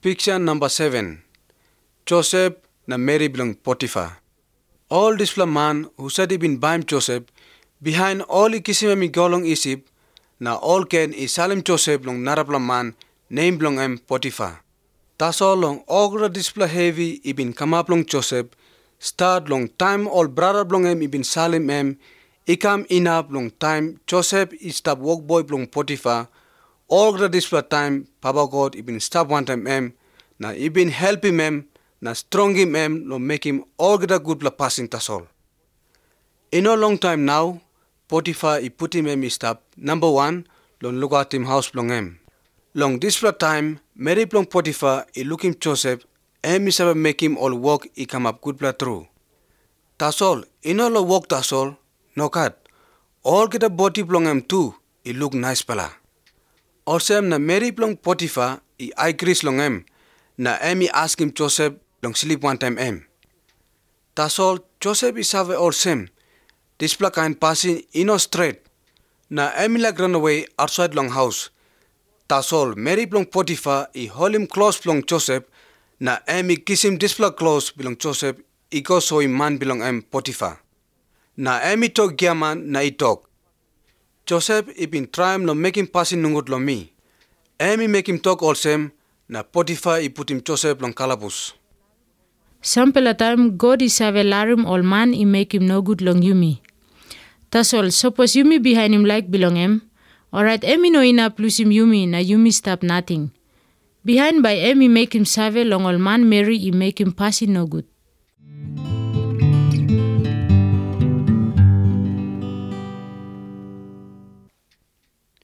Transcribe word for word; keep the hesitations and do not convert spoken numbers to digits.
Picture number seven. Joseph na Mary bilang Potiphar. All this man who said he been buying Joseph, behind all i kisimami golong isip, na all ken i salim Joseph long narapla man, name long em Potiphar. Taso long ogra display heavy i bin come up long Joseph, start long time all brother long em i bin salim em, ikam inap long time Joseph i stop work boy long Potiphar, ogra display time Papa God i bin stop one time em, na i bin help him em, na strong him em lo make him all get a good la passing tasol. In a long time now, Potiphar I put him em stop number one long look at him house long em. Long this time, Mary plong Potiphar I look him Joseph em is ever make him all work I come up good blood through. Tasol in all the work tasol no cut. All get a body plong em too I look nice pala. Or sem na Mary plong Potiphar I I grease long em na em I ask him Joseph long sleep one time em. Tasol Joseph is have all same. This black kind passing in a straight. Na em like run away outside long house. Tasol Mary plong Potiphar I hold him close plong Joseph. Na em I kiss him this black close belong Joseph. I go so him man belong em Potiphar. Na em I talk giaman na I talk. Joseph I been trying no make him passing nungut lo me. Em I make him talk all same. Na Potiphar I put him Joseph long calabus. Sample time God is have a larim all man I make him no good long yumi. That's all. Suppose yumi behind him like belong him. Alright, emi no ina plus him yumi na yumi stop nothing. Behind by emi make him save long all man Mary I make him passing no good.